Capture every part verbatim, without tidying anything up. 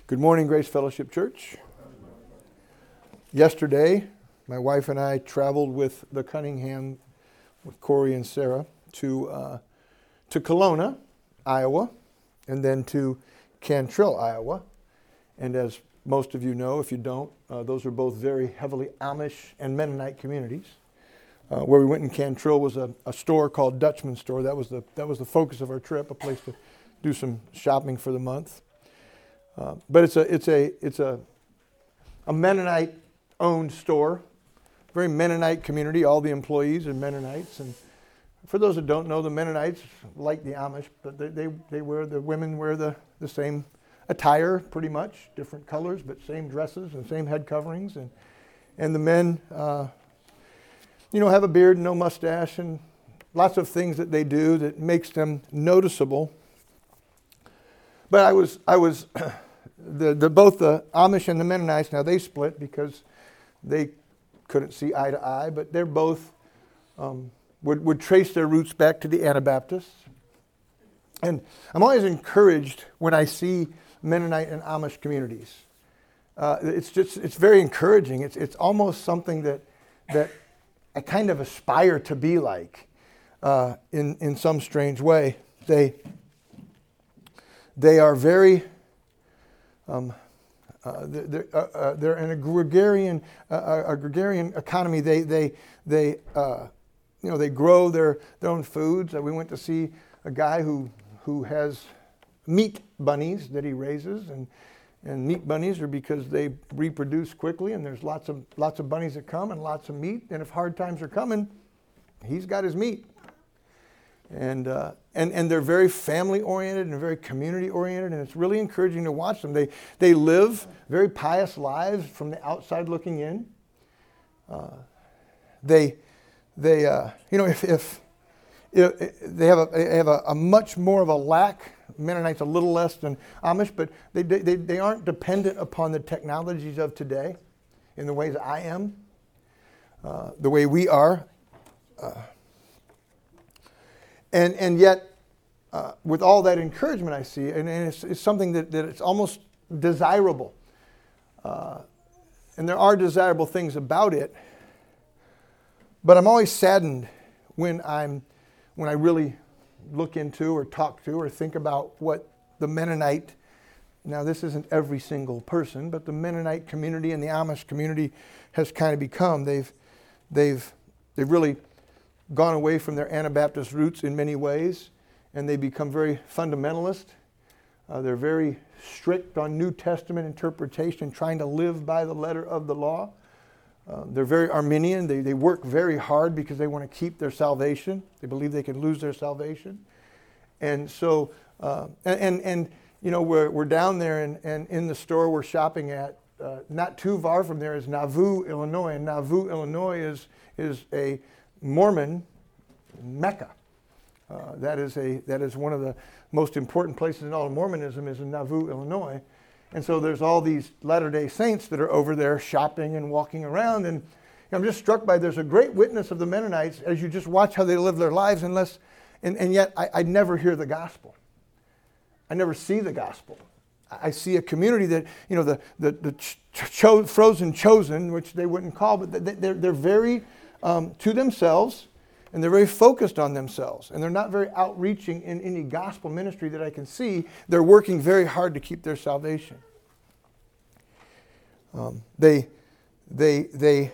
Good morning, Grace Fellowship Church. Yesterday, my wife and I traveled with the Cunningham, with Corey and Sarah, to uh, to Kelowna, Iowa, and then to Cantrell, Iowa. And as most of you know, if you don't, uh, those are both very heavily Amish and Mennonite communities. Uh, where we went in Cantrell was a, a store called Dutchman Store. That was the that was the focus of our trip, a place to do some shopping for the month. Uh, but it's a it's a it's a a Mennonite-owned store, very Mennonite community. All the employees are Mennonites, and for those that don't know, the Mennonites, like the Amish, but they they, they wear the women wear the, the same attire, pretty much, different colors, but same dresses and same head coverings, and and the men, uh, you know, have a beard and no mustache, and lots of things that they do that makes them noticeable. But I was I was. The, the both the Amish and the Mennonites, now they split because they couldn't see eye to eye, but they're both um, would, would trace their roots back to the Anabaptists. And I'm always encouraged when I see Mennonite and Amish communities. Uh, it's just it's very encouraging. It's it's almost something that that I kind of aspire to be like uh, in in some strange way. They they are very Um, uh, they're, uh, uh, they're in a gregarian, uh, a gregarian economy. They, they, they, uh, you know, they grow their, their own foods. Uh, we went to see a guy who, who has meat bunnies that he raises, and, and meat bunnies are because they reproduce quickly, and there's lots of, lots of bunnies that come and lots of meat. And if hard times are coming, he's got his meat. And, uh, and and they're very family-oriented and very community-oriented, and it's really encouraging to watch them. They they live very pious lives from the outside looking in. Uh, they they uh, you know if, if if they have a they have a, a much more of a lack. Mennonites a little less than Amish, but they they they aren't dependent upon the technologies of today, in the ways I am, uh, the way we are. Uh, And and yet, uh, with all that encouragement I see, and, and it's, it's something that, that it's almost desirable. Uh, and there are desirable things about it. But I'm always saddened when I'm when I really look into or talk to or think about what the Mennonite, now this isn't every single person, but the Mennonite community and the Amish community has kind of become. They've they've they've really gone away from their Anabaptist roots in many ways, and they become very fundamentalist. Uh, they're very strict on New Testament interpretation, trying to live by the letter of the law. Uh, they're very Arminian. They, they work very hard because they want to keep their salvation. They believe they can lose their salvation. And so, uh, and, and, and you know, we're, we're down there, and, and in the store we're shopping at, uh, not too far from there is Nauvoo, Illinois. And Nauvoo, Illinois is, is a Mormon Mecca. Uh, that is a that is one of the most important places in all of Mormonism, is in Nauvoo, Illinois. And so there's all these Latter-day Saints that are over there shopping and walking around. And I'm just struck by there's a great witness of the Mennonites as you just watch how they live their lives, unless and, and yet I, I never hear the gospel. I never see the gospel. I see a community that, you know, the the, the cho- frozen chosen, which they wouldn't call, but they're they're very Um, to themselves, and they're very focused on themselves, and they're not very outreaching in any gospel ministry that I can see. They're working very hard to keep their salvation. Um, they, they, they,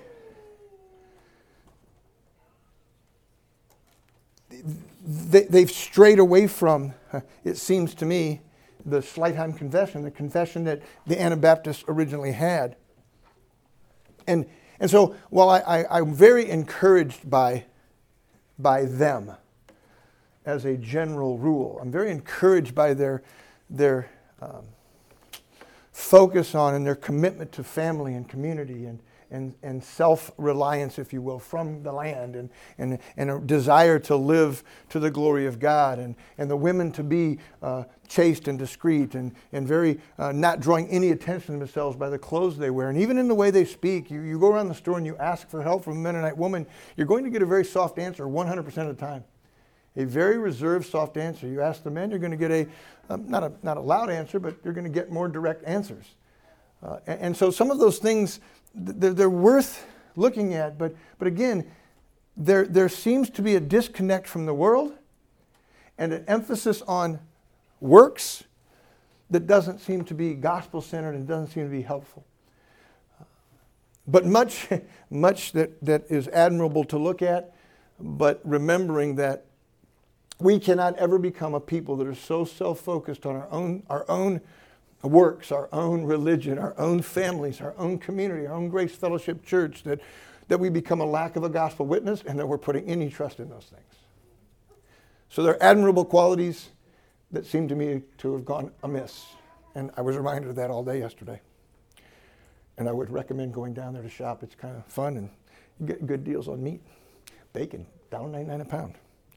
they, they've strayed away from, it seems to me, the Schleitheim Confession, the confession that the Anabaptists originally had, and. And so, while I, I, I'm very encouraged by, by them as a general rule, I'm very encouraged by their, their um, focus on and their commitment to family and community and, and, and self-reliance, if you will, from the land, and, and, and a desire to live to the glory of God, and, and the women to be uh, chaste and discreet, and, and very uh, not drawing any attention to themselves by the clothes they wear. And even in the way they speak, you, you go around the store and you ask for help from a Mennonite woman, you're going to get a very soft answer one hundred percent of the time. A very reserved, soft answer. You ask the men, you're going to get a, um, not a not a loud answer, but you're going to get more direct answers. Uh, and, and so some of those things, they're, they're worth looking at. But but again, there there seems to be a disconnect from the world and an emphasis on works that doesn't seem to be gospel-centered and doesn't seem to be helpful. But much, much that, that is admirable to look at, but remembering that we cannot ever become a people that are so self-focused on our own, our own works, our own religion, our own families, our own community, our own Grace Fellowship Church, that, that we become a lack of a gospel witness and that we're putting any trust in those things. So there are admirable qualities that seem to me to have gone amiss. And I was reminded of that all day yesterday. And I would recommend going down there to shop. It's kind of fun and you get good deals on meat. Bacon, one dollar ninety-nine a pound.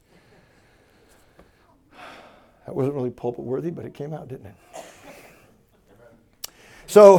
That wasn't really pulpit worthy, but it came out, didn't it? So,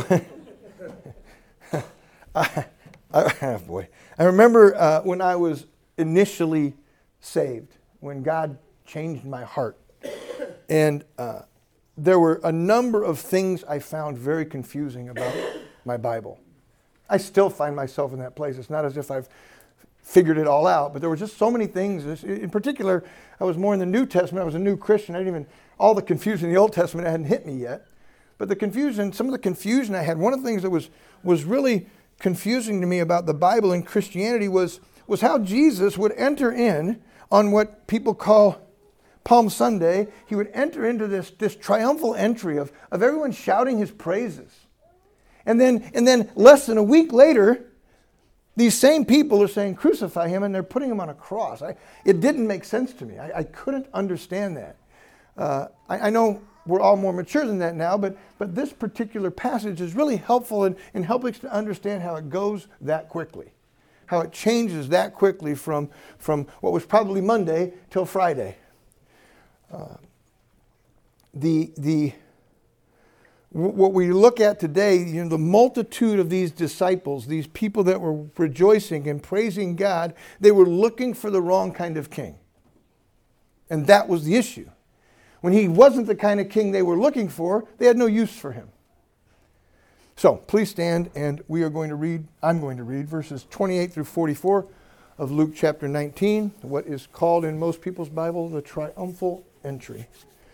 I, I, boy, I remember uh, when I was initially saved, when God changed my heart. And uh, there were a number of things I found very confusing about my Bible. I still find myself in that place. It's not as if I've figured it all out, but there were just so many things. In particular, I was more in the New Testament. I was a new Christian. I didn't even, all the confusion in the Old Testament hadn't hit me yet. But the confusion, some of the confusion I had, one of the things that was, was really confusing to me about the Bible and Christianity was, was how Jesus would enter in on what people call Palm Sunday. He would enter into this, this triumphal entry of, of everyone shouting his praises. And then, and then less than a week later, these same people are saying, crucify him, and they're putting him on a cross. I, it didn't make sense to me. I, I couldn't understand that. Uh, I, I know we're all more mature than that now, but, but this particular passage is really helpful in, in helping us to understand how it goes that quickly, how it changes that quickly from, from what was probably Monday till Friday. Uh, the the what we look at today, you know, the multitude of these disciples, these people that were rejoicing and praising God, they were looking for the wrong kind of king. And that was the issue. When he wasn't the kind of king they were looking for, they had no use for him. So, please stand, and we are going to read, I'm going to read verses twenty-eight through forty-four of Luke chapter nineteen, what is called in most people's Bible the triumphal entry.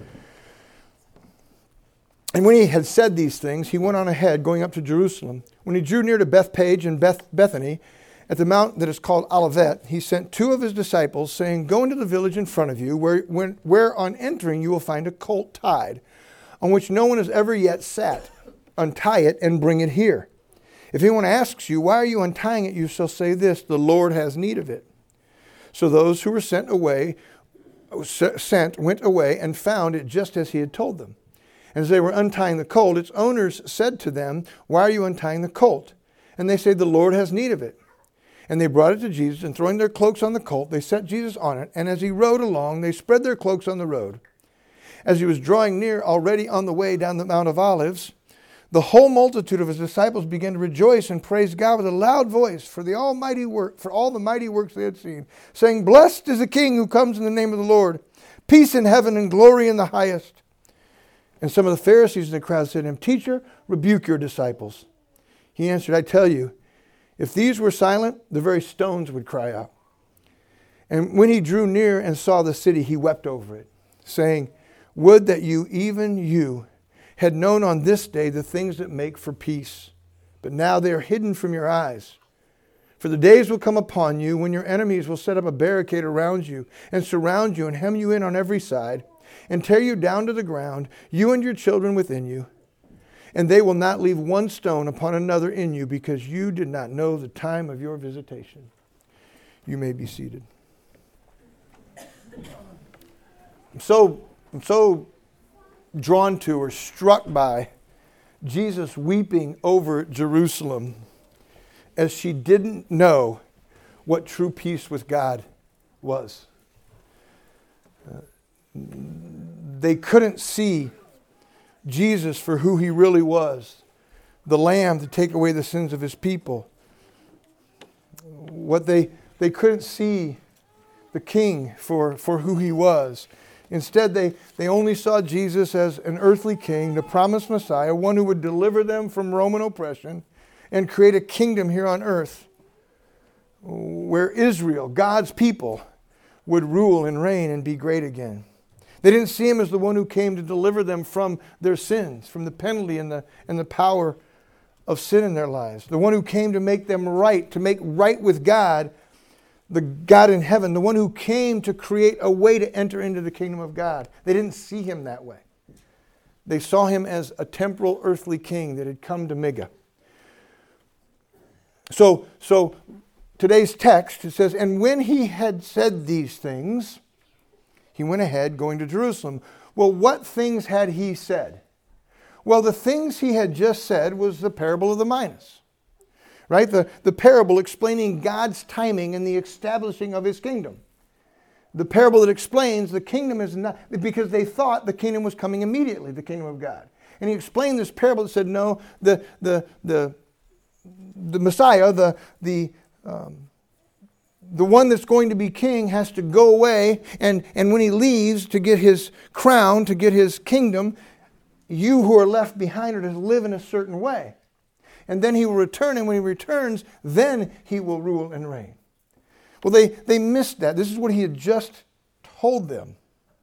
And when he had said these things, he went on ahead, going up to Jerusalem. When he drew near to Bethpage and Beth Bethany, at the mount that is called Olivet, he sent two of his disciples, saying, go into the village in front of you, where, when, where on entering you will find a colt tied, on which no one has ever yet sat. Untie it and bring it here. If anyone asks you, why are you untying it? You shall say this, the Lord has need of it. So those who were sent away, sent, went away and found it just as he had told them. As they were untying the colt, its owners said to them, why are you untying the colt? And they said, the Lord has need of it. And they brought it to Jesus, and throwing their cloaks on the colt, they set Jesus on it. And as he rode along, they spread their cloaks on the road. As he was drawing near, already on the way down the Mount of Olives, the whole multitude of his disciples began to rejoice and praise God with a loud voice for the almighty work, for all the mighty works they had seen, saying, blessed is the King who comes in the name of the Lord. Peace in heaven and glory in the highest. And some of the Pharisees in the crowd said to him, teacher, rebuke your disciples. He answered, I tell you, if these were silent, the very stones would cry out. And when he drew near and saw the city, he wept over it, saying, would that you, even you, had known on this day the things that make for peace. But now they are hidden from your eyes. For the days will come upon you when your enemies will set up a barricade around you and surround you and hem you in on every side and tear you down to the ground, you and your children within you. And they will not leave one stone upon another in you because you did not know the time of your visitation. You may be seated. I'm so, I'm so drawn to or struck by Jesus weeping over Jerusalem as she didn't know what true peace with God was. Uh, they couldn't see Jesus for who he really was, the Lamb to take away the sins of his people. What they they couldn't see the king for, for who he was. Instead, they, they only saw Jesus as an earthly king, the promised Messiah, one who would deliver them from Roman oppression and create a kingdom here on earth where Israel, God's people, would rule and reign and be great again. They didn't see him as the one who came to deliver them from their sins, from the penalty and the, and the power of sin in their lives. The one who came to make them right, to make right with God, the God in heaven, the one who came to create a way to enter into the kingdom of God. They didn't see him that way. They saw him as a temporal earthly king that had come to Migga. So, so today's text, it says, and when he had said these things, he went ahead going to Jerusalem. Well, what things had he said? Well, the things he had just said was the parable of the minas. Right? The, the parable explaining God's timing and the establishing of his kingdom. The parable that explains the kingdom is not, because they thought the kingdom was coming immediately, the kingdom of God. And he explained this parable that said, no, the the the the Messiah, the the um, the one that's going to be king has to go away, and, and when he leaves to get his crown, to get his kingdom, you who are left behind are to live in a certain way. And then he will return, and when he returns, then he will rule and reign. Well, they, they missed that. This is what he had just told them.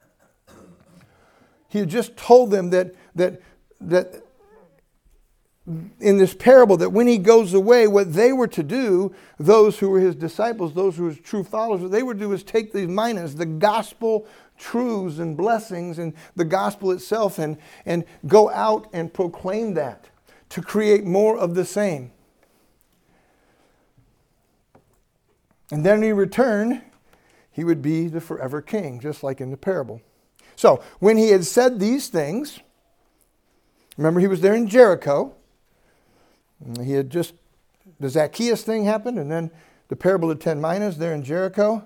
He had just told them that, that, that in this parable, that when he goes away, what they were to do, those who were his disciples, those who were his true followers, what they were to do is take these minas, the gospel truths and blessings and the gospel itself, and, and go out and proclaim that, to create more of the same. And then when he returned, he would be the forever king, just like in the parable. So, when he had said these things, remember he was there in Jericho. He had just, the Zacchaeus thing happened, and then the parable of ten minas there in Jericho.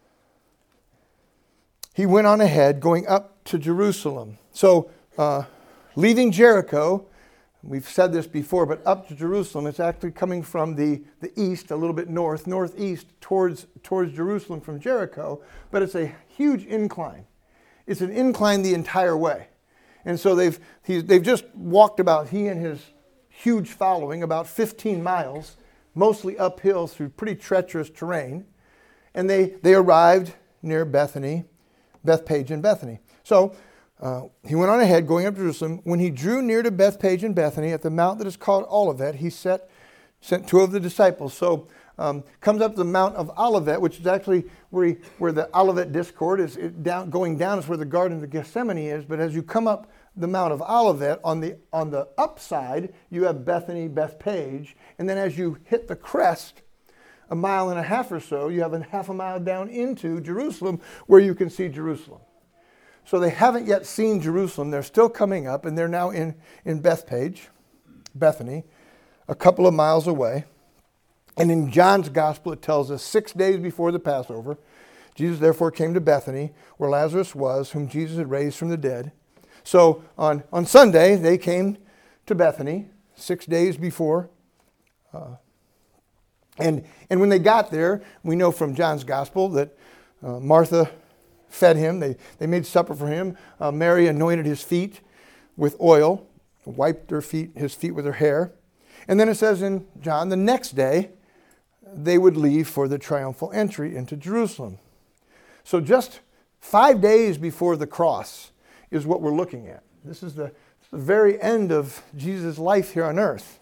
He went on ahead, going up to Jerusalem. So, uh, leaving Jericho, we've said this before, but up to Jerusalem, it's actually coming from the, the east, a little bit north, northeast towards, towards Jerusalem from Jericho, but it's a huge incline. It's an incline the entire way. And so they've, he's, they've just walked about, he and his huge following, about fifteen miles, mostly uphill through pretty treacherous terrain. And they, they arrived near Bethany, Bethpage and Bethany. So uh, he went on ahead, going up to Jerusalem. When he drew near to Bethpage and Bethany, at the mount that is called Olivet, he set, sent two of the disciples. So um, comes up to the Mount of Olivet, which is actually where, he, where the Olivet Discord is it down, going down is where the Garden of Gethsemane is. But as you come up the Mount of Olivet, on the on the upside, you have Bethany, Bethpage. And then as you hit the crest, a mile and a half or so, you have a half a mile down into Jerusalem where you can see Jerusalem. So they haven't yet seen Jerusalem. They're still coming up, and they're now in, in Bethpage, Bethany, a couple of miles away. And in John's gospel, it tells us six days before the Passover, Jesus therefore came to Bethany, where Lazarus was, whom Jesus had raised from the dead. So on, on Sunday, they came to Bethany, six days before. Uh, and, and when they got there, we know from John's gospel that uh, Martha fed him. They, they made supper for him. Uh, Mary anointed his feet with oil, wiped her feet, his feet with her hair. And then it says in John, the next day, they would leave for the triumphal entry into Jerusalem. So just five days before the cross is what we're looking at. This is the, the very end of Jesus' life here on earth.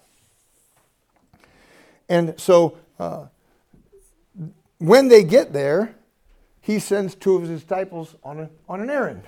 And so uh, when they get there, he sends two of his disciples on, a, on an errand.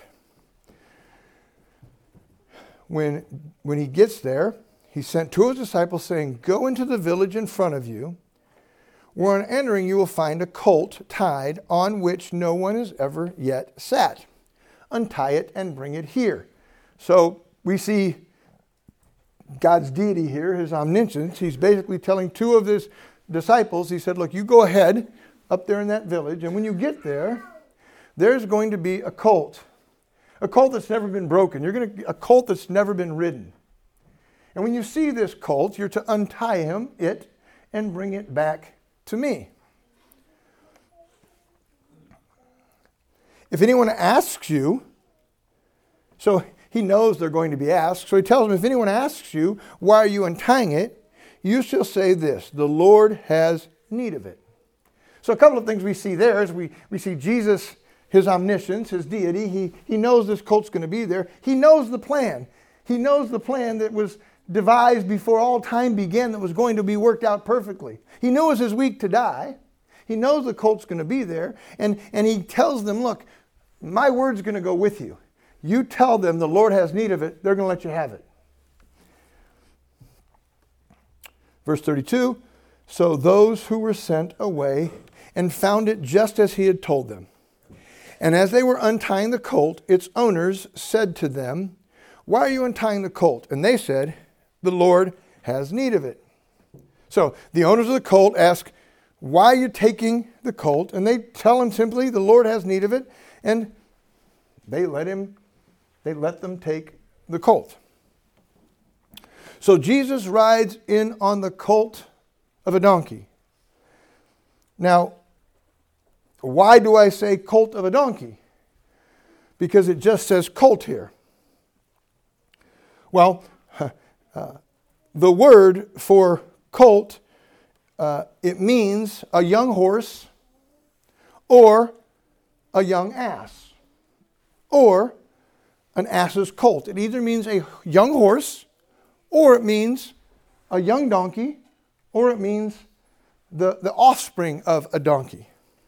When, when he gets there, he sent two of his disciples saying, go into the village in front of you, where on entering you will find a colt tied on which no one has ever yet sat. Untie it and bring it here. So we see God's deity here, his omniscience. He's basically telling two of his disciples, he said, look, you go ahead up there in that village, and when you get there, there's going to be a colt. A colt that's never been broken. You're going to a colt that's never been ridden. And when you see this colt, you're to untie him, it, and bring it back to me. if anyone asks you, so he knows they're going to be asked, so he tells them, if anyone asks you, why are you untying it? You shall say this, the Lord has need of it. So a couple of things we see there is we, we see Jesus, his omniscience, his deity. He, he knows this colt's going to be there. He knows the plan. He knows the plan that was devised before all time began that was going to be worked out perfectly. He knew it was his week to die. He knows the colt's going to be there. And, and he tells them, look, my word's going to go with you. You tell them the Lord has need of it. They're going to let you have it. Verse thirty-two, so those who were sent away and found it just as he had told them. And as they were untying the colt, its owners said to them, why are you untying the colt? And they said, the Lord has need of it. So the owners of the colt ask, why are you taking the colt? And they tell him simply, the Lord has need of it. And they let him, they let them take the colt. So Jesus rides in on the colt of a donkey. Now, why do I say colt of a donkey? Because it just says colt here. Well, uh, the word for colt, uh, it means a young horse or a young ass or an ass's colt. It either means a young horse or it means a young donkey or it means the, the offspring of a donkey.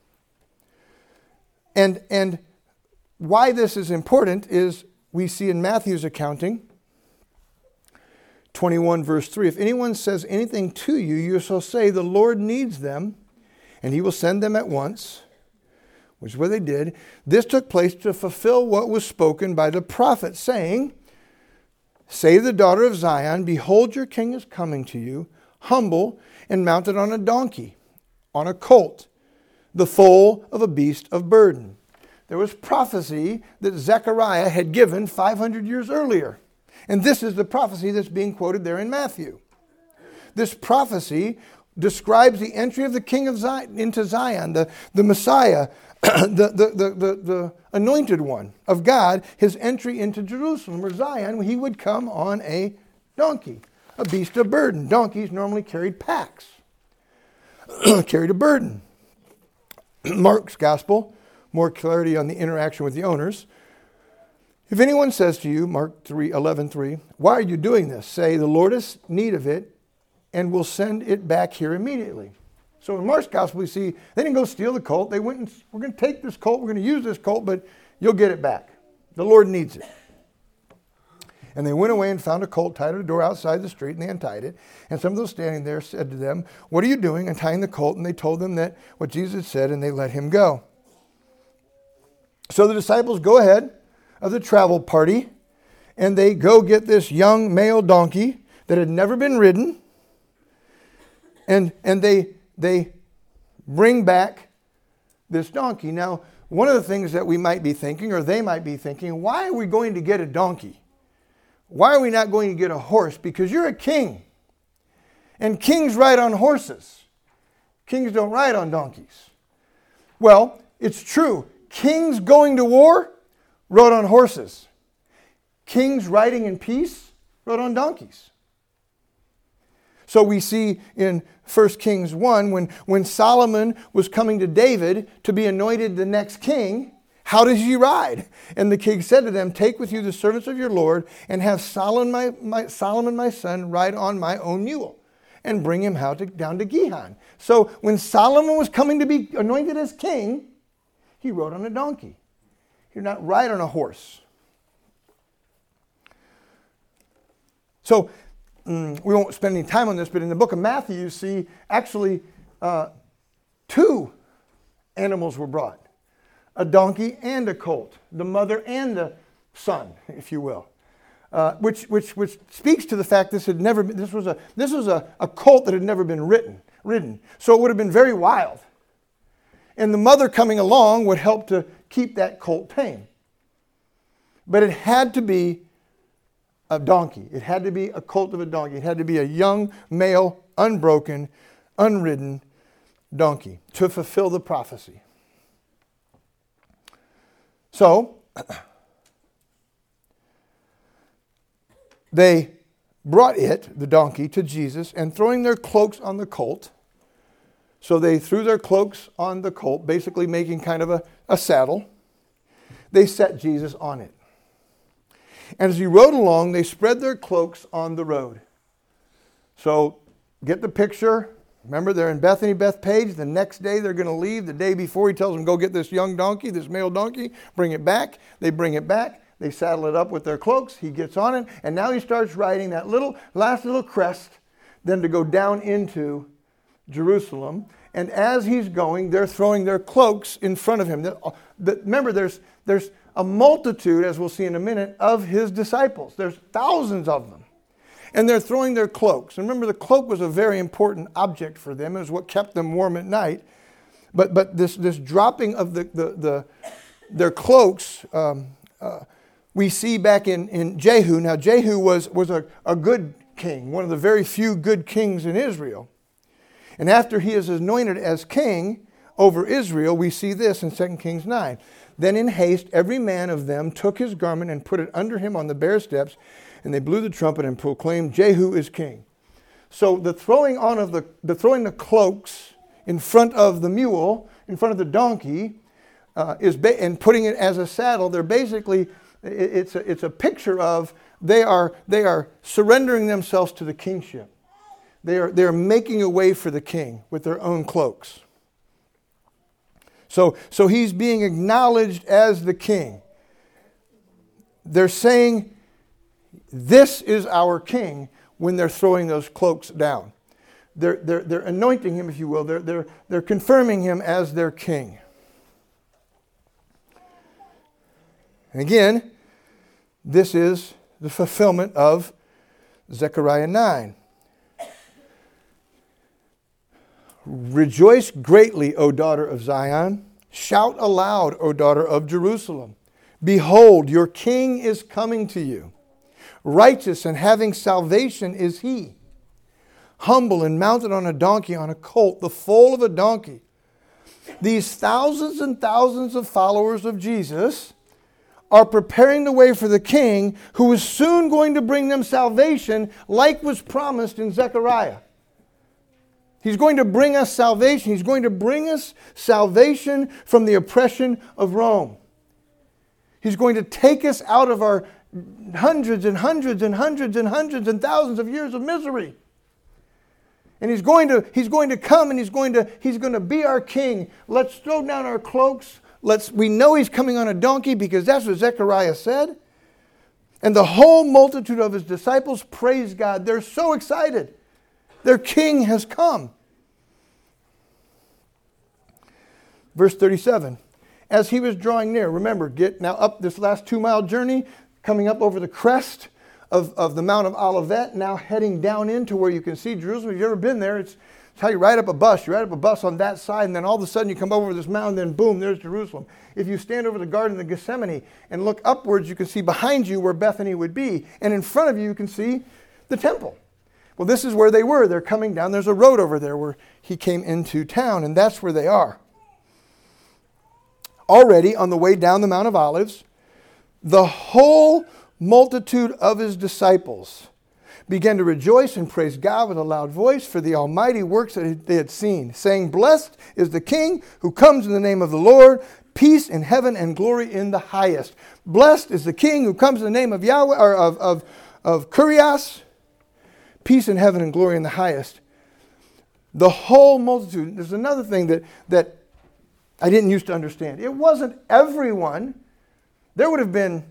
And, and why this is important is we see in Matthew's accounting, twenty-one verse three, if anyone says anything to you, you shall say the Lord needs them, and he will send them at once, which is what they did. This took place to fulfill what was spoken by the prophet, saying, say to the daughter of Zion, behold, your king is coming to you, humble and mounted on a donkey, on a colt, the foal of a beast of burden. There was prophecy that Zechariah had given five hundred years earlier. And this is the prophecy that's being quoted there in Matthew. This prophecy describes the entry of the king of Zion into Zion, the, the Messiah, the, the, the, the, the anointed one of God, his entry into Jerusalem or Zion, he would come on a donkey, a beast of burden. Donkeys normally carried packs, carried a burden. Mark's gospel, more clarity on the interaction with the owners. If anyone says to you, Mark three, eleven three, why are you doing this? Say, the Lord has need of it and will send it back here immediately. So in Mark's gospel, we see they didn't go steal the colt. They went and, we're going to take this colt, we're going to use this colt, but you'll get it back. The Lord needs it. And they went away and found a colt tied at a door outside the street, and they untied it. And some of those standing there said to them, what are you doing, untying the colt? And they told them that what Jesus said, and they let him go. So the disciples go ahead of the travel party, and they go get this young male donkey that had never been ridden, and, and they, they bring back this donkey. Now, one of the things that we might be thinking, or they might be thinking, why are we going to get a donkey? Why are we not going to get a horse? Because you're a king. And kings ride on horses. Kings don't ride on donkeys. Well, it's true. Kings going to war rode on horses. Kings riding in peace rode on donkeys. So we see in First Kings one, when, when Solomon was coming to David to be anointed the next king, how does he ride? And the king said to them, take with you the servants of your Lord and have Solomon my, my, Solomon my son ride on my own mule and bring him how to, down to Gihon. So when Solomon was coming to be anointed as king, he rode on a donkey. He did not ride on a horse. So mm, we won't spend any time on this, but in the book of Matthew, you see actually uh, two animals were brought. A donkey and a colt, the mother and the son, if you will, uh, which which which speaks to the fact this had never been, this was a this was a, a colt that had never been ridden ridden, so it would have been very wild, and the mother coming along would help to keep that colt tame. But it had to be a donkey. It had to be a colt of a donkey. It had to be a young male, unbroken, unridden donkey to fulfill the prophecy. So, they brought it, the donkey, to Jesus, and throwing their cloaks on the colt. So they threw their cloaks on the colt, basically making kind of a, a saddle. They set Jesus on it. And as he rode along, they spread their cloaks on the road. So get the picture. Remember, they're in Bethany, Bethpage. The next day they're going to leave. The day before he tells them, go get this young donkey, this male donkey, bring it back. They bring it back. They saddle it up with their cloaks. He gets on it. And now he starts riding that little last little crest, then to go down into Jerusalem. And as he's going, they're throwing their cloaks in front of him. The, the, remember, there's, there's a multitude, as we'll see in a minute, of his disciples. There's thousands of them. And they're throwing their cloaks. And remember, the cloak was a very important object for them. It was what kept them warm at night. But but this, this dropping of the, the, the their cloaks... Um, uh, we see back in, in Jehu. Now, Jehu was, was a, a good king, one of the very few good kings in Israel. And after he is anointed as king over Israel, we see this in Second Kings nine. Then in haste, every man of them took his garment and put it under him on the bare steps, and they blew the trumpet and proclaimed, Jehu is king. So the throwing on of the, the throwing the cloaks in front of the mule, in front of the donkey, uh, is ba- and putting it as a saddle, they're basically... It's a, it's a picture of they are, they are surrendering themselves to the kingship. They are, they are making a way for the king with their own cloaks. So, so he's being acknowledged as the king. They're saying, this is our king, when they're throwing those cloaks down. They're, they're, they're anointing him, if you will. They're, they're, they're confirming him as their king. And again, this is the fulfillment of Zechariah nine. Rejoice greatly, O daughter of Zion. Shout aloud, O daughter of Jerusalem. Behold, your king is coming to you. Righteous and having salvation is he. Humble and mounted on a donkey, on a colt, the foal of a donkey. These thousands and thousands of followers of Jesus are preparing the way for the king who is soon going to bring them salvation like was promised in Zechariah. He's going to bring us salvation. He's going to bring us salvation from the oppression of Rome. He's going to take us out of our hundreds and hundreds and hundreds and hundreds and thousands of years of misery. And he's going to, he's going to come and he's going to, he's going to be our king. Let's throw down our cloaks. Let's, we know he's coming on a donkey because that's what Zechariah said. And the whole multitude of his disciples praise God. They're so excited. Their king has come. Verse thirty-seven. As he was drawing near, remember, get now up this last two mile journey, coming up over the crest of, of the Mount of Olivet, now heading down into where you can see Jerusalem. If you've ever been there, it's It's how you ride up a bus. You ride up a bus on that side, and then all of a sudden you come over this mountain, then boom, there's Jerusalem. If you stand over the Garden of Gethsemane and look upwards, you can see behind you where Bethany would be. And in front of you, you can see the temple. Well, this is where they were. They're coming down. There's a road over there where he came into town, and that's where they are. Already on the way down the Mount of Olives, the whole multitude of his disciples began to rejoice and praise God with a loud voice for the almighty works that they had seen, saying, Blessed is the King who comes in the name of the Lord, peace in heaven and glory in the highest. Blessed is the King who comes in the name of Yahweh, or of, of, of Kyrios, peace in heaven and glory in the highest. The whole multitude. There's another thing that, that I didn't used to understand. It wasn't everyone. There would have been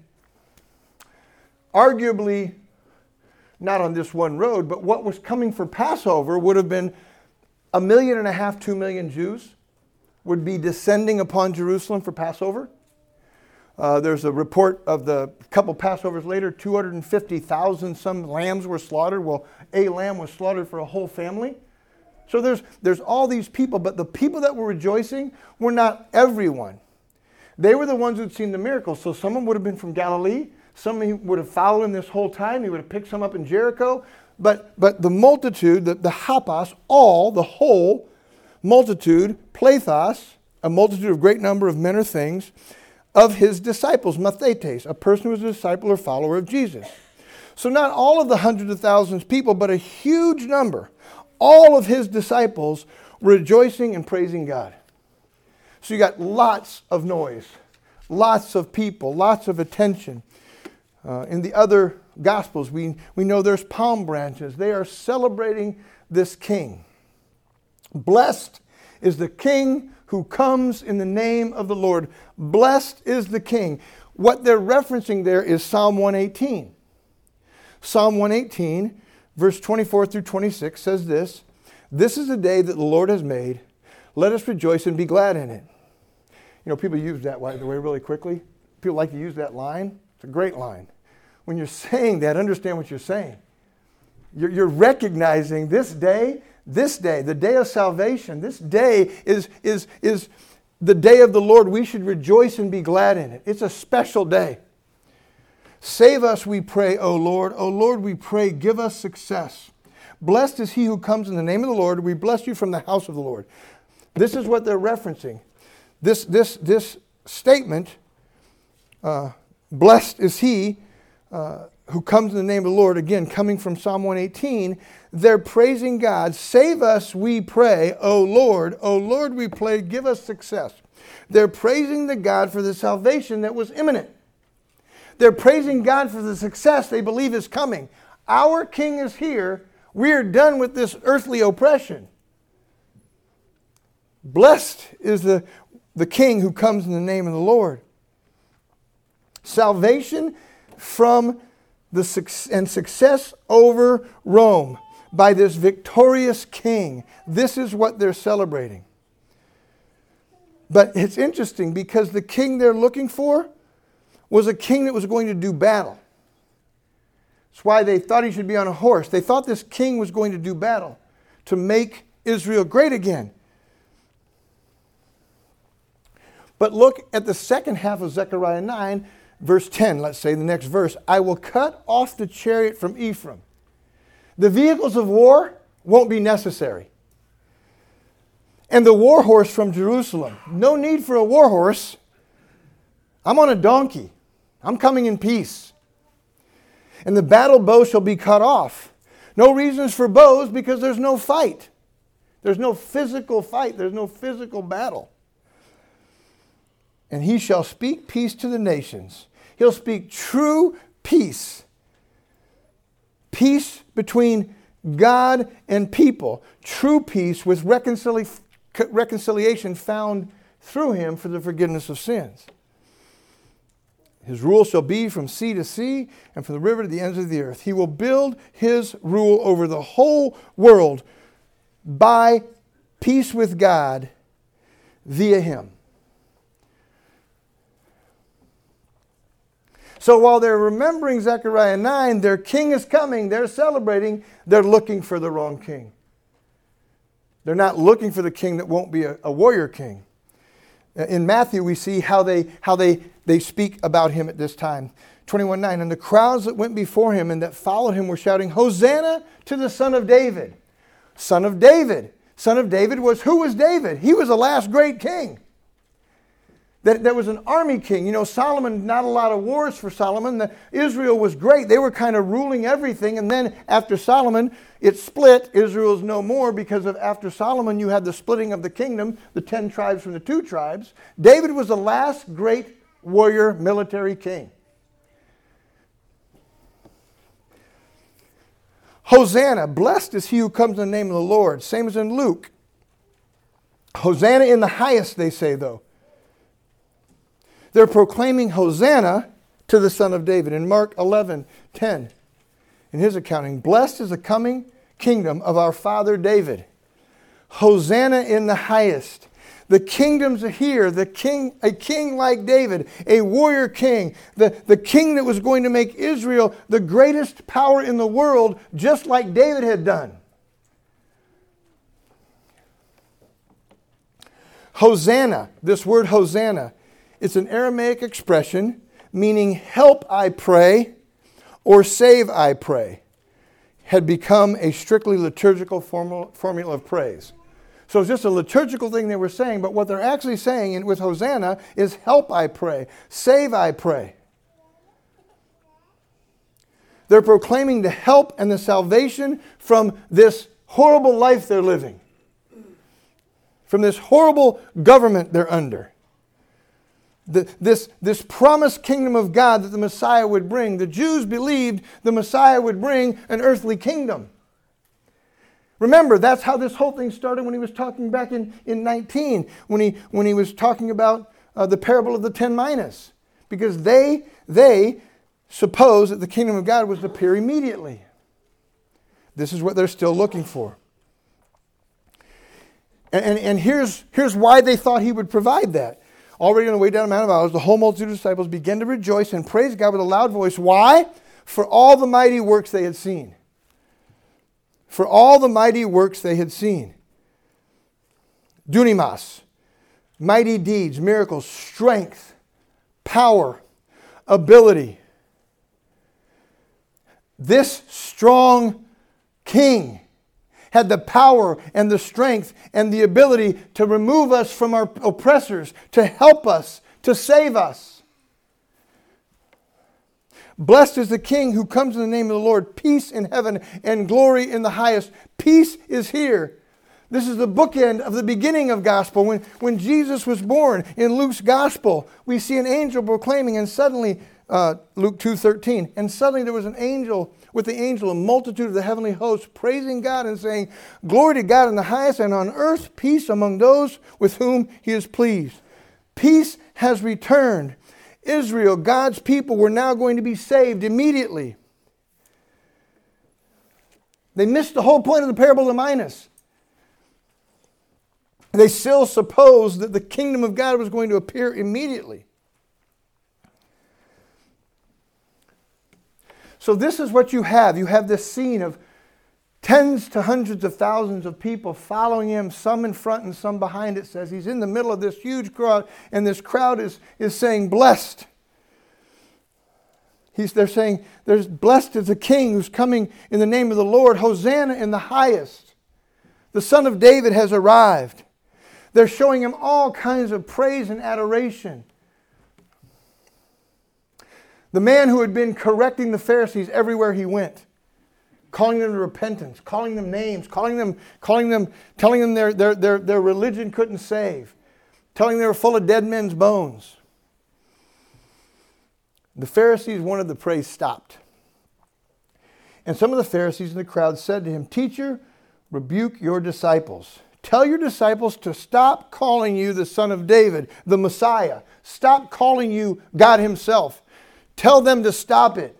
arguably, not on this one road, but what was coming for Passover would have been a million and a half, two million Jews would be descending upon Jerusalem for Passover. Uh, there's a report of the couple Passovers later, two hundred fifty thousand some lambs were slaughtered. Well, a lamb was slaughtered for a whole family. So there's, there's all these people, but the people that were rejoicing were not everyone. They were the ones who'd seen the miracles. So someone would have been from Galilee. Some he would have followed him this whole time. He would have picked some up in Jericho. But but the multitude, the, the hapas, all, the whole multitude, plethos, a multitude of great number of men or things, of his disciples, mathetes, a person who is a disciple or follower of Jesus. So not all of the hundreds of thousands of people, but a huge number, all of his disciples rejoicing and praising God. So you got lots of noise, lots of people, lots of attention. Uh, in the other Gospels, we, we know there's palm branches. They are celebrating this king. Blessed is the king who comes in the name of the Lord. Blessed is the king. What they're referencing there is Psalm one eighteen. Psalm one eighteen, verse twenty-four through twenty-six says this, "This is the day that the Lord has made. Let us rejoice and be glad in it." You know, people use that, by the way, really quickly. People like to use that line. It's a great line. When you're saying that, understand what you're saying. You're, you're recognizing this day, this day, the day of salvation, this day is, is, is the day of the Lord. We should rejoice and be glad in it. It's a special day. Save us, we pray, O Lord. O Lord, we pray, give us success. Blessed is he who comes in the name of the Lord. We bless you from the house of the Lord. This is what they're referencing. This, this, this statement, uh, blessed is he uh, who comes in the name of the Lord, again, coming from Psalm one eighteen, they're praising God. Save us, we pray, O Lord. O Lord, we pray, give us success. They're praising the God for the salvation that was imminent. They're praising God for the success they believe is coming. Our King is here. We're done with this earthly oppression. Blessed is the, the King who comes in the name of the Lord. Salvation from the success and success over Rome by this victorious king. This is what they're celebrating. But it's interesting because the king they're looking for was a king that was going to do battle. That's why they thought he should be on a horse. They thought this king was going to do battle to make Israel great again. But look at the second half of Zechariah nine, verse ten, let's say, the next verse. I will cut off the chariot from Ephraim. The vehicles of war won't be necessary. And the war horse from Jerusalem. No need for a war horse. I'm on a donkey. I'm coming in peace. And the battle bow shall be cut off. No reasons for bows because there's no fight. There's no physical fight. There's no physical battle. And he shall speak peace to the nations. He'll speak true peace. Peace between God and people. True peace with reconcili- reconciliation found through him for the forgiveness of sins. His rule shall be from sea to sea and from the river to the ends of the earth. He will build his rule over the whole world by peace with God via him. So while they're remembering Zechariah nine, their king is coming, they're celebrating, they're looking for the wrong king. They're not looking for the king that won't be a, a warrior king. In Matthew, we see how they how they, they speak about him at this time. twenty-one nine, and the crowds that went before him and that followed him were shouting, Hosanna to the Son of David. Son of David. Son of David was, who was David? He was the last great king. That there was an army king. You know, Solomon, not a lot of wars for Solomon. The, Israel was great. They were kind of ruling everything. And then after Solomon, it split. Israel's no more because of after Solomon, you had the splitting of the kingdom, the ten tribes from the two tribes. David was the last great warrior military king. Hosanna, blessed is he who comes in the name of the Lord. Same as in Luke. Hosanna in the highest, they say, though. They're proclaiming Hosanna to the Son of David. In Mark eleven ten, in his accounting, blessed is the coming kingdom of our father David. Hosanna in the highest. The kingdoms are here. The king, a king like David, a warrior king, the, the king that was going to make Israel the greatest power in the world, just like David had done. Hosanna, this word Hosanna, it's an Aramaic expression meaning help I pray or save I pray, had become a strictly liturgical formula of praise. So it's just a liturgical thing they were saying, but what they're actually saying in, with Hosanna is help, I pray. Save, I pray. They're proclaiming the help and the salvation from this horrible life they're living. From this horrible government they're under. The, this, this promised kingdom of God that the Messiah would bring. The Jews believed the Messiah would bring an earthly kingdom. Remember, that's how this whole thing started when he was talking back in, in nineteen, when he, when he was talking about uh, the parable of the ten minas. Because they, they supposed that the kingdom of God was to appear immediately. This is what they're still looking for. And, and, and here's, here's why they thought he would provide that. Already on the way down the Mount of Olives, the whole multitude of disciples began to rejoice and praise God with a loud voice. Why? For all the mighty works they had seen. For all the mighty works they had seen. Dunamis, mighty deeds, miracles, strength, power, ability. This strong king had the power and the strength and the ability to remove us from our oppressors, to help us, to save us. Blessed is the King who comes in the name of the Lord. Peace in heaven and glory in the highest. Peace is here. This is the bookend of the beginning of gospel. When, when Jesus was born in Luke's gospel, we see an angel proclaiming, and suddenly, uh, Luke two thirteen, and suddenly there was an angel, with the angel, a multitude of the heavenly hosts, praising God and saying, Glory to God in the highest, and on earth peace among those with whom he is pleased. Peace has returned. Israel, God's people, were now going to be saved immediately. They missed the whole point of the parable of the minas. They still supposed that the kingdom of God was going to appear immediately. So this is what you have. You have this scene of tens to hundreds of thousands of people following him, some in front and some behind. It says he's in the middle of this huge crowd, and this crowd is, is saying, blessed. He's, they're saying, there's blessed is the King who's coming in the name of the Lord. Hosanna in the highest. The Son of David has arrived. They're showing him all kinds of praise and adoration. The man who had been correcting the Pharisees everywhere he went, calling them to repentance, calling them names, calling them, calling them, telling them their, their, their, their religion couldn't save, telling them they were full of dead men's bones. The Pharisees wanted the praise stopped. And some of the Pharisees in the crowd said to him, Teacher, rebuke your disciples. Tell your disciples to stop calling you the Son of David, the Messiah. Stop calling you God himself. Tell them to stop it.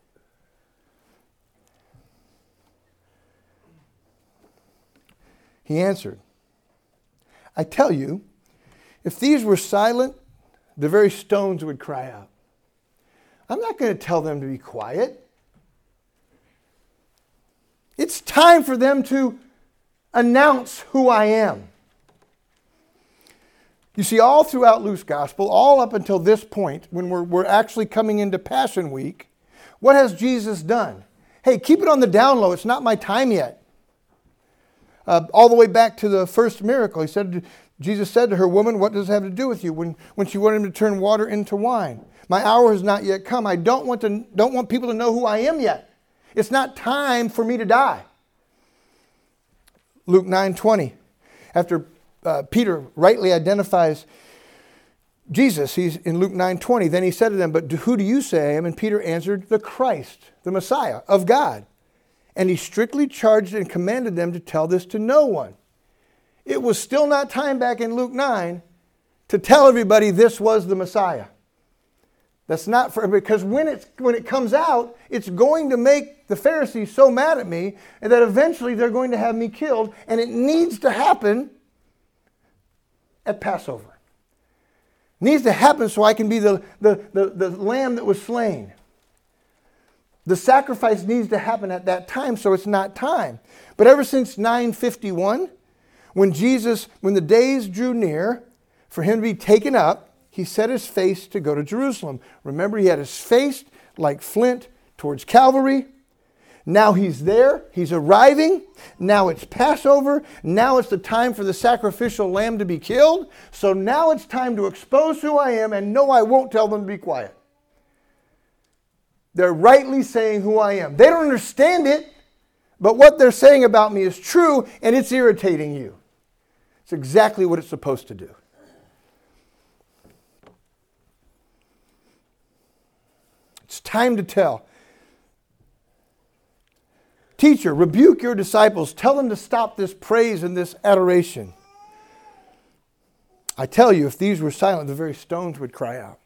He answered, I tell you, if these were silent, the very stones would cry out. I'm not going to tell them to be quiet. It's time for them to announce who I am. You see, all throughout Luke's gospel, all up until this point, when we're, we're actually coming into Passion Week, what has Jesus done? Hey, keep it on the down low. It's not my time yet. Uh, all the way back to the first miracle, he said, Jesus said to her, Woman, what does it have to do with you? When, when she wanted him to turn water into wine. My hour has not yet come. I don't want to, don't want people to know who I am yet. It's not time for me to die. Luke nine twenty. After uh, Peter rightly identifies Jesus, he's in Luke nine twenty. Then he said to them, But who do you say I am? And Peter answered, The Christ, the Messiah of God. And he strictly charged and commanded them to tell this to no one. It was still not time back in Luke nine to tell everybody this was the Messiah. That's not for, because when it's when it comes out, it's going to make the Pharisees so mad at me and that eventually they're going to have me killed, and it needs to happen at Passover. It needs to happen so I can be the, the, the, the lamb that was slain. The sacrifice needs to happen at that time, so it's not time. But ever since nine fifty-one, when Jesus, when the days drew near for him to be taken up, he set his face to go to Jerusalem. Remember, he had his face like flint towards Calvary. Now he's there. He's arriving. Now it's Passover. Now it's the time for the sacrificial lamb to be killed. So now it's time to expose who I am, and no, I won't tell them to be quiet. They're rightly saying who I am. They don't understand it, but what they're saying about me is true, and it's irritating you. It's exactly what it's supposed to do. It's time to tell. Teacher, rebuke your disciples. Tell them to stop this praise and this adoration. I tell you, if these were silent, the very stones would cry out.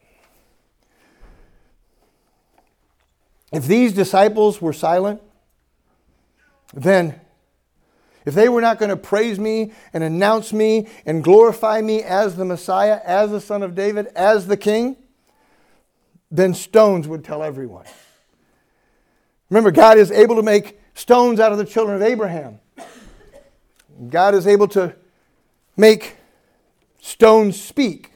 If these disciples were silent, then if they were not going to praise me and announce me and glorify me as the Messiah, as the Son of David, as the King, then stones would tell everyone. Remember, God is able to make stones out of the children of Abraham. God is able to make stones speak.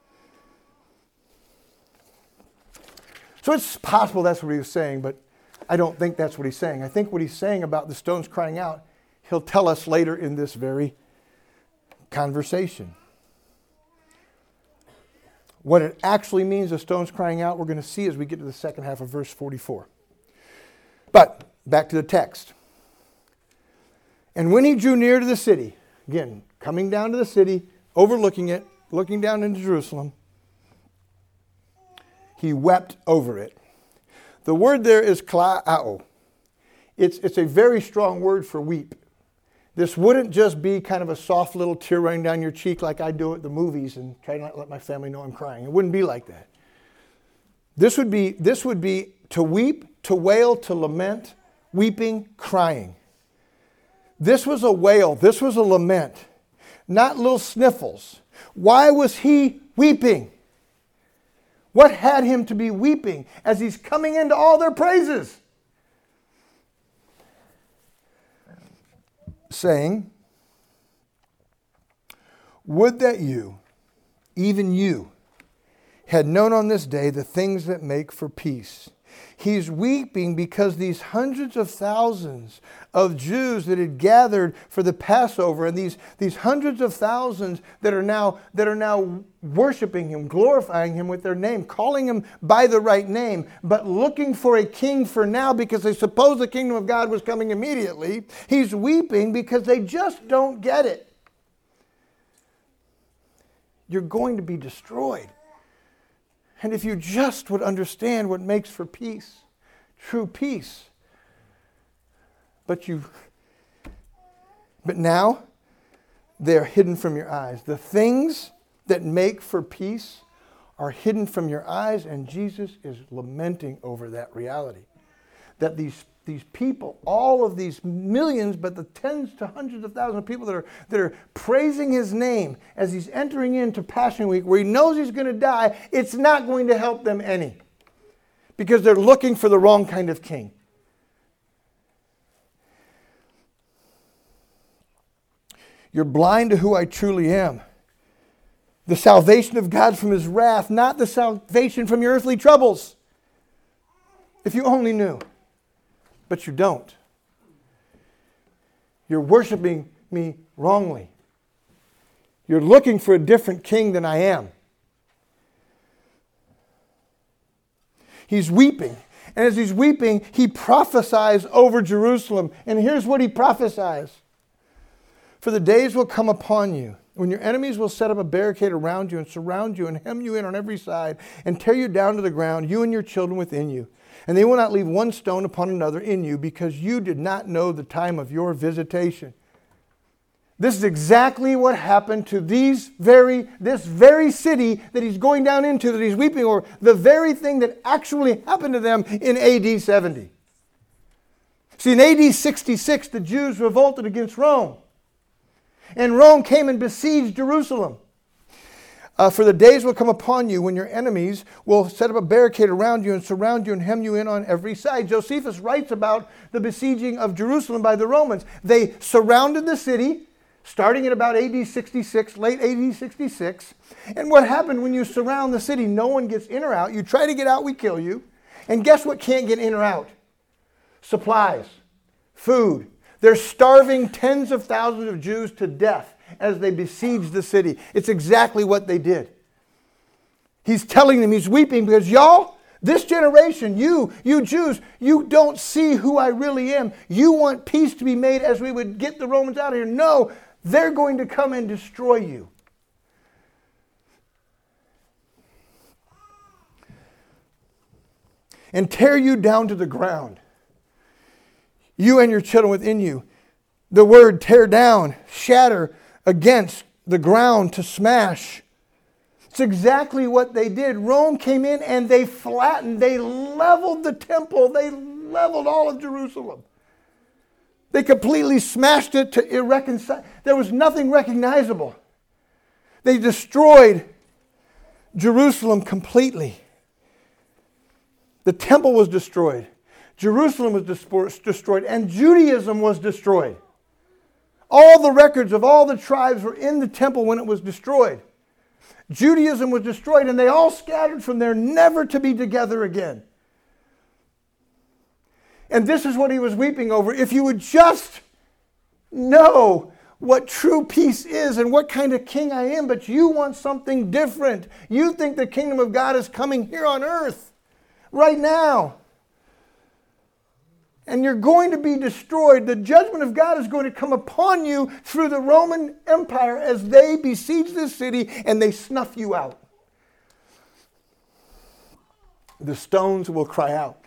So it's possible that's what he was saying, but I don't think that's what he's saying. I think what he's saying about the stones crying out, he'll tell us later in this very conversation. What it actually means, the stones crying out, we're going to see as we get to the second half of verse forty-four. But back to the text. And when he drew near to the city, again, coming down to the city, overlooking it, looking down into Jerusalem, he wept over it. The word there is kla'ao. It's, it's a very strong word for weep. This wouldn't just be kind of a soft little tear running down your cheek like I do at the movies and try not to let my family know I'm crying. It wouldn't be like that. This would be, this would be to weep, to wail, to lament, weeping, crying. This was a wail. This was a lament. Not little sniffles. Why was he weeping? What had him to be weeping as he's coming into all their praises? Saying, would that you, even you, had known on this day the things that make for peace. He's weeping because these hundreds of thousands of Jews that had gathered for the Passover, and these, these hundreds of thousands that are now that are now worshiping him, glorifying him with their name, calling him by the right name, but looking for a king for now because they suppose the kingdom of God was coming immediately. He's weeping because they just don't get it. You're going to be destroyed. And if you just would understand what makes for peace, true peace. But you, but now they're hidden from your eyes. The things that make for peace are hidden from your eyes, and Jesus is lamenting over that reality. That these These people, all of these millions, but the tens to hundreds of thousands of people that are, that are praising his name as he's entering into Passion Week, where he knows he's going to die, it's not going to help them any. Because they're looking for the wrong kind of king. You're blind to who I truly am. The salvation of God from his wrath, not the salvation from your earthly troubles. If you only knew. But you don't. You're worshiping me wrongly. You're looking for a different king than I am. He's weeping. And as he's weeping, he prophesies over Jerusalem. And here's what he prophesies. For the days will come upon you when your enemies will set up a barricade around you and surround you and hem you in on every side and tear you down to the ground, you and your children within you. And they will not leave one stone upon another in you because you did not know the time of your visitation. This is exactly what happened to these very, this very city that he's going down into, that he's weeping over. The very thing that actually happened to them in A D seventy. See, in A D sixty-six, the Jews revolted against Rome. And Rome came and besieged Jerusalem. Uh, for the days will come upon you when your enemies will set up a barricade around you and surround you and hem you in on every side. Josephus writes about the besieging of Jerusalem by the Romans. They surrounded the city, starting at about A D sixty-six, late A D sixty-six. And what happened when you surround the city? No one gets in or out. You try to get out, we kill you. And guess what can't get in or out? supplies, food. They're starving tens of thousands of Jews to death as they besiege the city. It's exactly what they did. He's telling them, he's weeping because y'all, this generation, you, you Jews, you don't see who I really am. You want peace to be made as we would get the Romans out of here. No, they're going to come and destroy you. And tear you down to the ground. You and your children within you. The word tear down, shatter against the ground to smash. It's exactly what they did. Rome came in and they flattened, they leveled the temple, they leveled all of Jerusalem. They completely smashed it to irreconcilable. There was nothing recognizable. They destroyed Jerusalem completely. The temple was destroyed. Jerusalem was destroyed, and Judaism was destroyed. All the records of all the tribes were in the temple when it was destroyed. Judaism was destroyed, and they all scattered from there, never to be together again. And this is what he was weeping over. If you would just know what true peace is and what kind of king I am, but you want something different. You think the kingdom of God is coming here on earth right now. And you're going to be destroyed. The judgment of God is going to come upon you through the Roman Empire as they besiege this city and they snuff you out. The stones will cry out.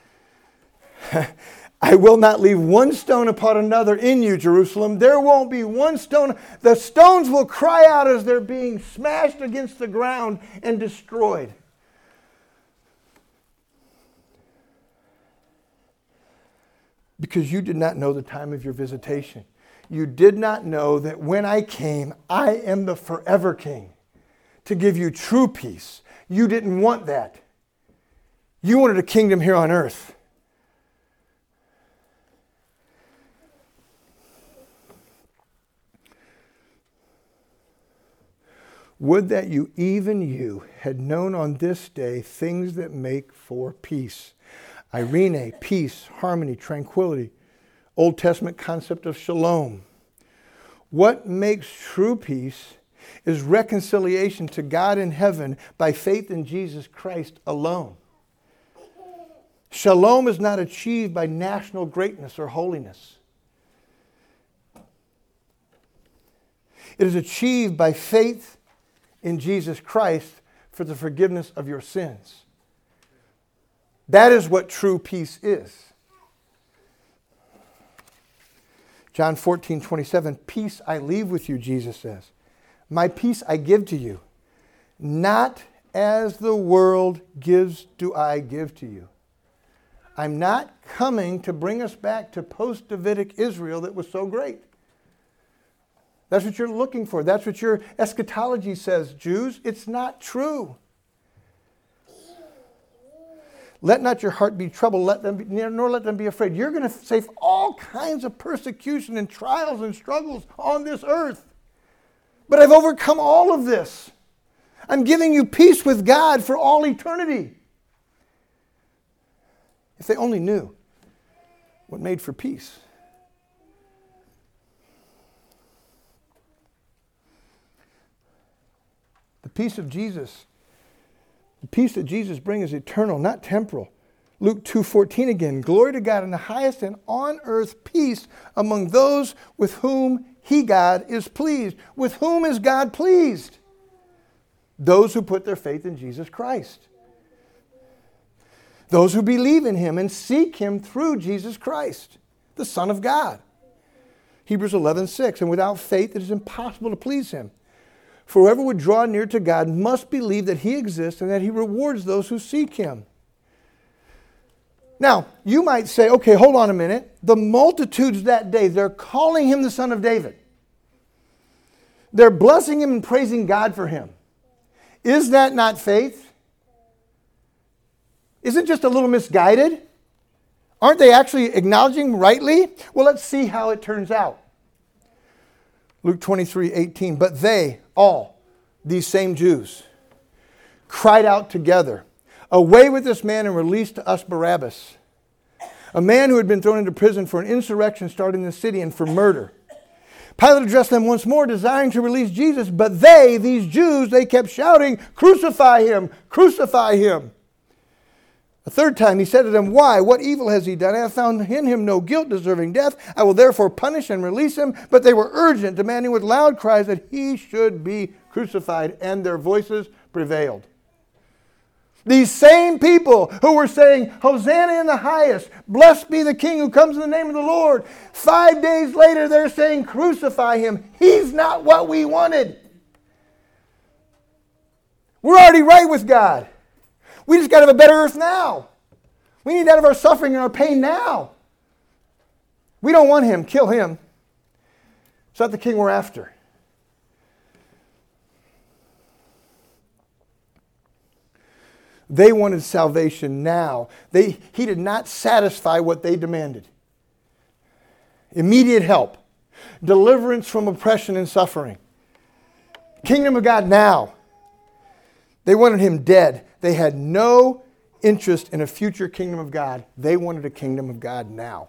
I will not leave one stone upon another in you, Jerusalem. There won't be one stone. The stones will cry out as they're being smashed against the ground and destroyed. Because you did not know the time of your visitation. You did not know that when I came, I am the forever king to give you true peace. You didn't want that. You wanted a kingdom here on earth. Would that you, even you, had known on this day things that make for peace. Irene, peace, harmony, tranquility. Old Testament concept of shalom. What makes true peace is reconciliation to God in heaven by faith in Jesus Christ alone. Shalom is not achieved by national greatness or holiness. It is achieved by faith in Jesus Christ for the forgiveness of your sins. That is what true peace is. John fourteen twenty-seven, peace I leave with you, Jesus says. My peace I give to you. Not as the world gives do I give to you. I'm not coming to bring us back to post-Davidic Israel that was so great. That's what you're looking for. That's what your eschatology says, Jews. It's not true. Let not your heart be troubled, let them be, nor let them be afraid. You're going to face all kinds of persecution and trials and struggles on this earth. But I've overcome all of this. I'm giving you peace with God for all eternity. If they only knew what made for peace. The peace of Jesus. The peace that Jesus brings is eternal, not temporal. Luke two fourteen again. Glory to God in the highest and on earth peace among those with whom He, God, is pleased. With whom is God pleased? Those who put their faith in Jesus Christ. Those who believe in Him and seek Him through Jesus Christ, the Son of God. Hebrews eleven six. And without faith it is impossible to please Him. For whoever would draw near to God must believe that He exists and that He rewards those who seek Him. Now, you might say, okay, hold on a minute. The multitudes that day, they're calling Him the Son of David. They're blessing Him and praising God for Him. Is that not faith? Is it just a little misguided? Aren't they actually acknowledging rightly? Well, let's see how it turns out. Luke twenty-three eighteen. But they, all, these same Jews, cried out together, away with this man and release to us Barabbas. a man who had been thrown into prison for an insurrection started in the city and for murder. Pilate addressed them once more, desiring to release Jesus, but they, these Jews, they kept shouting, "Crucify him! Crucify him!" A third time he said to them, "Why? What evil has he done? I have found in him no guilt deserving death. I will therefore punish and release him." But they were urgent, demanding with loud cries that he should be crucified, and their voices prevailed. These same people who were saying, "Hosanna in the highest, blessed be the King who comes in the name of the Lord," five days later they're saying, "Crucify him. He's not what we wanted. We're already right with God. We just got to have a better earth now. We need out of our suffering and our pain now. We don't want him. Kill him. It's not the king we're after." They wanted salvation now. They, he did not satisfy what they demanded. Immediate help. Deliverance from oppression and suffering. Kingdom of God now. They wanted him dead. They had no interest in a future kingdom of God. They wanted a kingdom of God now.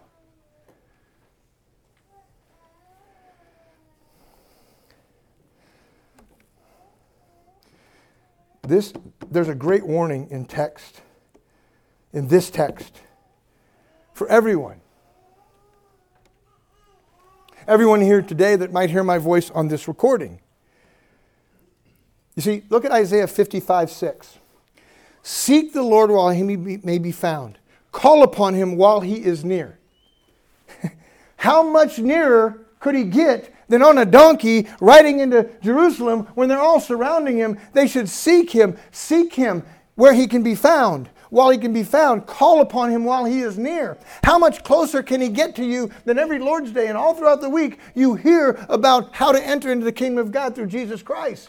This, there's a great warning in text, in this text, for everyone. Everyone here today that might hear my voice on this recording. You see, look at Isaiah fifty-five six. "Seek the Lord while he may be found. Call upon him while he is near." How much nearer could he get than on a donkey riding into Jerusalem when they're all surrounding him? They should seek him. Seek him where he can be found. While he can be found, call upon him while he is near. How much closer can he get to you than every Lord's Day and all throughout the week you hear about how to enter into the kingdom of God through Jesus Christ?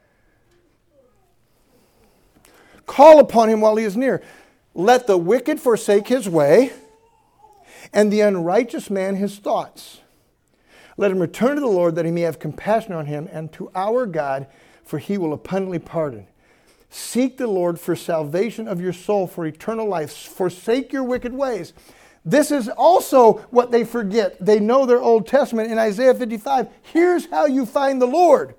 Call upon him while he is near. "Let the wicked forsake his way, and the unrighteous man his thoughts. Let him return to the Lord, that he may have compassion on him, and to our God, for he will abundantly pardon. Seek the Lord for salvation of your soul, for eternal life. Forsake your wicked ways." This is also what they forget. They know their Old Testament in Isaiah fifty-five. Here's how you find the Lord.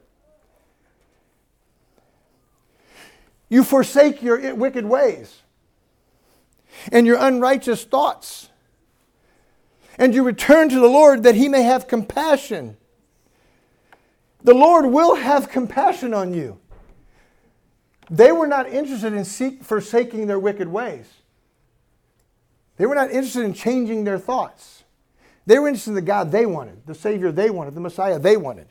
You forsake your wicked ways and your unrighteous thoughts. And you return to the Lord that he may have compassion. The Lord will have compassion on you. They were not interested in seek, forsaking their wicked ways. They were not interested in changing their thoughts. They were interested in the God they wanted, the Savior they wanted, the Messiah they wanted.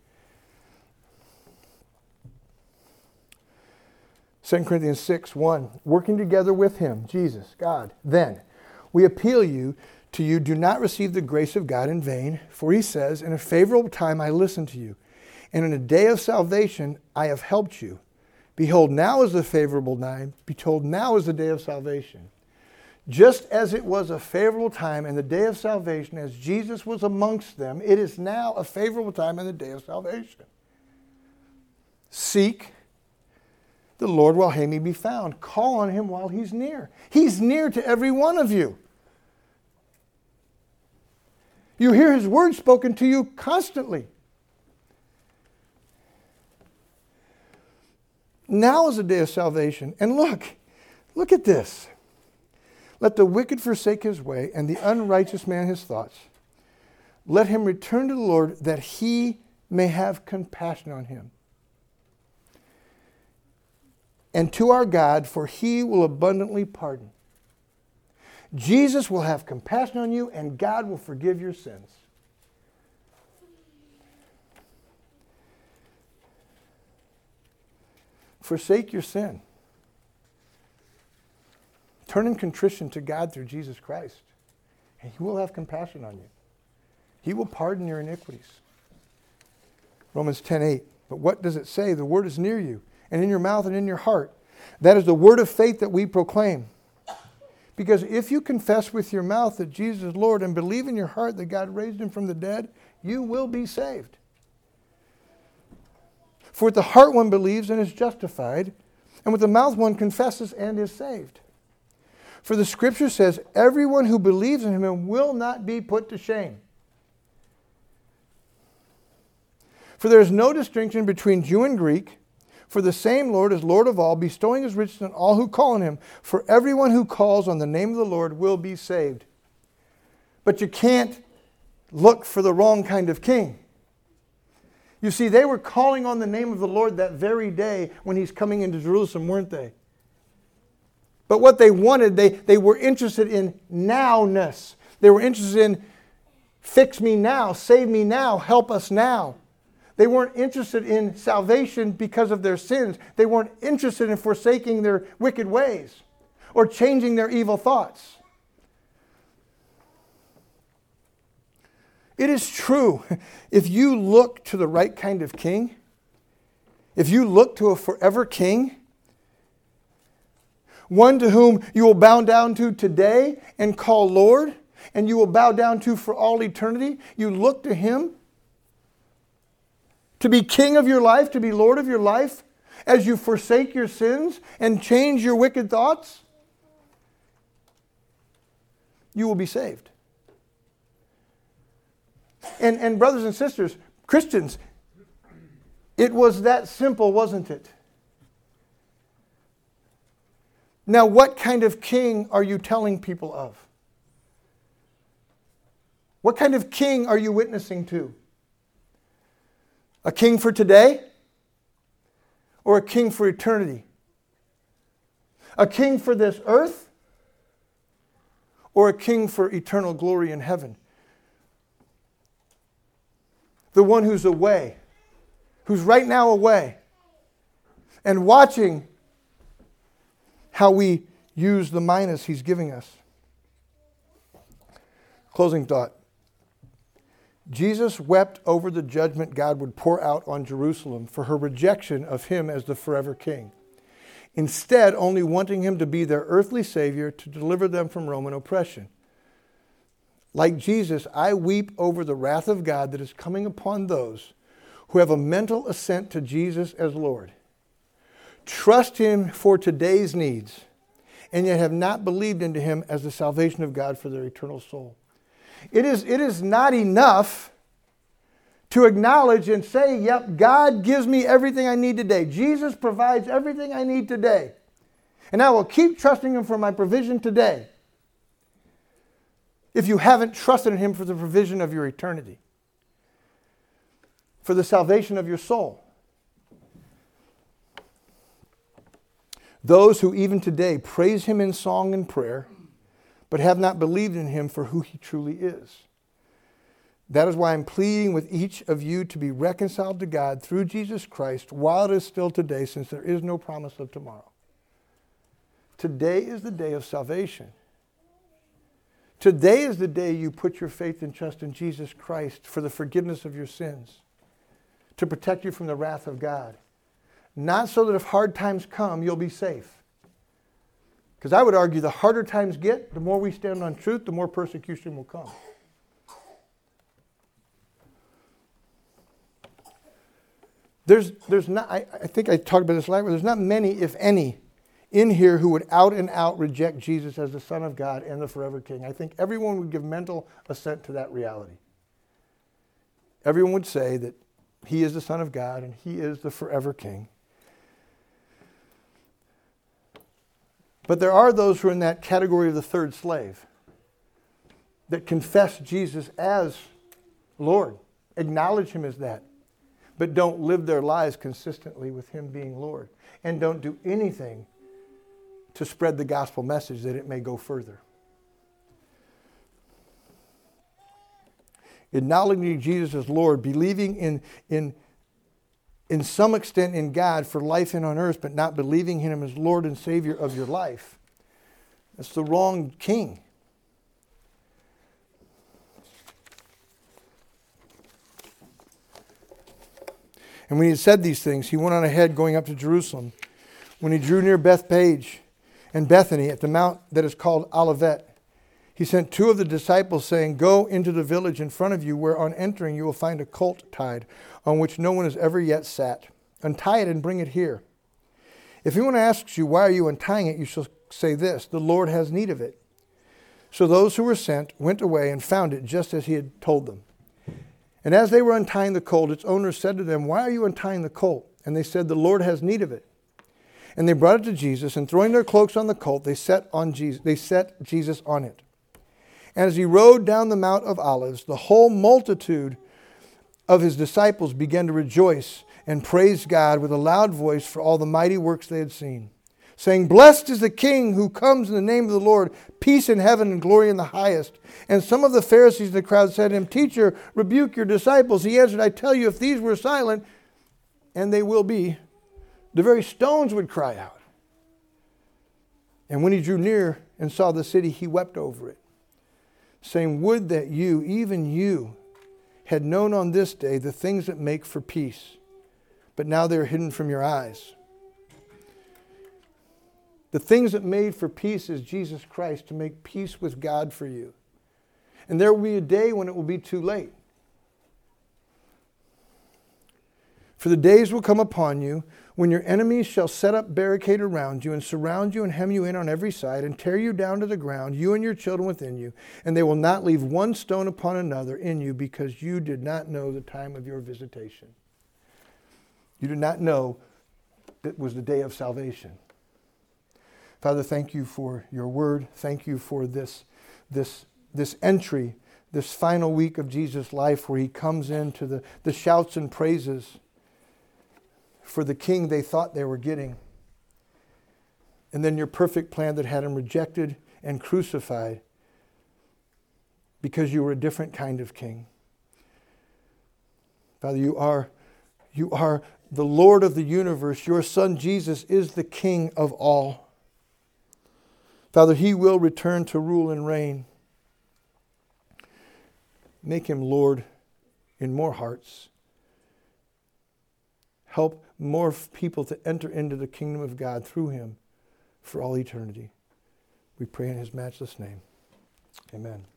Second Corinthians six one, "Working together with him," Jesus, God, "then we appeal you to you, do not receive the grace of God in vain. For he says, in a favorable time I listened to you, and in a day of salvation I have helped you. Behold, now is the favorable time. Behold, now is the day of salvation." Just as it was a favorable time in the day of salvation, as Jesus was amongst them, it is now a favorable time in the day of salvation. Seek the Lord while he may be found. Call on him while he's near. He's near to every one of you. You hear his word spoken to you constantly. Now is the day of salvation. And look, look at this. "Let the wicked forsake his way, and the unrighteous man his thoughts. Let him return to the Lord, that he may have compassion on him. And to our God, for he will abundantly pardon." Jesus will have compassion on you, and God will forgive your sins. Forsake your sin. Turn in contrition to God through Jesus Christ, and he will have compassion on you. He will pardon your iniquities. Romans ten eight. "But what does it say? The word is near you, and in your mouth and in your heart. That is the word of faith that we proclaim. Because if you confess with your mouth that Jesus is Lord and believe in your heart that God raised him from the dead, you will be saved. For with the heart one believes and is justified, and with the mouth one confesses and is saved. For the Scripture says, everyone who believes in him will not be put to shame. For there is no distinction between Jew and Greek, for the same Lord is Lord of all, bestowing his riches on all who call on him. For everyone who calls on the name of the Lord will be saved. But you can't look for the wrong kind of king. You see, they were calling on the name of the Lord that very day when he's coming into Jerusalem, weren't they? But what they wanted, they, they were interested in nowness. They were interested in fix me now, save me now, help us now. They weren't interested in salvation because of their sins. They weren't interested in forsaking their wicked ways or changing their evil thoughts. It is true, if you look to the right kind of king, if you look to a forever king, one to whom you will bow down to today and call Lord, and you will bow down to for all eternity, you look to him to be king of your life, to be Lord of your life, as you forsake your sins and change your wicked thoughts, you will be saved. And, and brothers and sisters, Christians, it was that simple, wasn't it? Now, what kind of king are you telling people of? What kind of king are you witnessing to? A king for today? Or a king for eternity? A king for this earth? Or a king for eternal glory in heaven? The one who's away, who's right now away, and watching how we use the minas he's giving us. Closing thought. Jesus wept over the judgment God would pour out on Jerusalem for her rejection of him as the forever king, instead only wanting him to be their earthly savior to deliver them from Roman oppression. Like Jesus, I weep over the wrath of God that is coming upon those who have a mental assent to Jesus as Lord, trust him for today's needs, and yet have not believed into him as the salvation of God for their eternal soul. It is, it is not enough to acknowledge and say, yep, God gives me everything I need today. Jesus provides everything I need today. And I will keep trusting him for my provision today, if you haven't trusted in him for the provision of your eternity, for the salvation of your soul. Those who even today praise him in song and prayer, but have not believed in him for who he truly is. That is why I'm pleading with each of you to be reconciled to God through Jesus Christ while it is still today, since there is no promise of tomorrow. Today is the day of salvation. Today is the day you put your faith and trust in Jesus Christ for the forgiveness of your sins, to protect you from the wrath of God. Not so that if hard times come, you'll be safe. Because I would argue the harder times get, the more we stand on truth, the more persecution will come. There's, there's not, I, I think I talked about this last week, there's not many, if any, in here who would out and out reject Jesus as the Son of God and the forever King. I think everyone would give mental assent to that reality. Everyone would say that he is the Son of God and he is the forever King. But there are those who are in that category of the third slave that confess Jesus as Lord, acknowledge him as that, but don't live their lives consistently with him being Lord, and don't do anything to spread the gospel message that it may go further. Acknowledging Jesus as Lord, believing in, in, in some extent in God for life and on earth, but not believing in him as Lord and Savior of your life. That's the wrong king. And when he had said these things, he went on ahead going up to Jerusalem. When he drew near Bethpage and Bethany at the mount that is called Olivet, he sent two of the disciples, saying, "Go into the village in front of you, where on entering you will find a colt tied, on which no one has ever yet sat. Untie it and bring it here. If anyone asks you, 'Why are you untying it?' you shall say this, the Lord has need of it. So those who were sent went away and found it just as he had told them. And as they were untying the colt, its owner said to them, why are you untying the colt? And they said, the Lord has need of it. And they brought it to Jesus, and throwing their cloaks on the colt, they set on Jesus, they set Jesus on it. And as he rode down the Mount of Olives, the whole multitude of his disciples began to rejoice and praise God with a loud voice for all the mighty works they had seen, saying, blessed is the King who comes in the name of the Lord, peace in heaven and glory in the highest. And some of the Pharisees in the crowd said to him, teacher, rebuke your disciples. He answered, I tell you, if these were silent, and they will be, the very stones would cry out. And when he drew near and saw the city, he wept over it, saying, would that you, even you, had known on this day the things that make for peace, but now they are hidden from your eyes. The things that made for peace is Jesus Christ, to make peace with God for you. And there will be a day when it will be too late. For the days will come upon you when your enemies shall set up barricade around you and surround you and hem you in on every side and tear you down to the ground, you and your children within you, and they will not leave one stone upon another in you because you did not know the time of your visitation. You did not know that was the day of salvation. Father, thank you for your word. Thank you for this, this, this entry, this final week of Jesus' life where he comes into the, the shouts and praises for the king they thought they were getting. And then your perfect plan that had him rejected and crucified because you were a different kind of king. Father, you are, you are the Lord of the universe. Your Son Jesus is the King of all. Father, he will return to rule and reign. Make him Lord in more hearts. Help more people to enter into the kingdom of God through him for all eternity. We pray in his matchless name. Amen.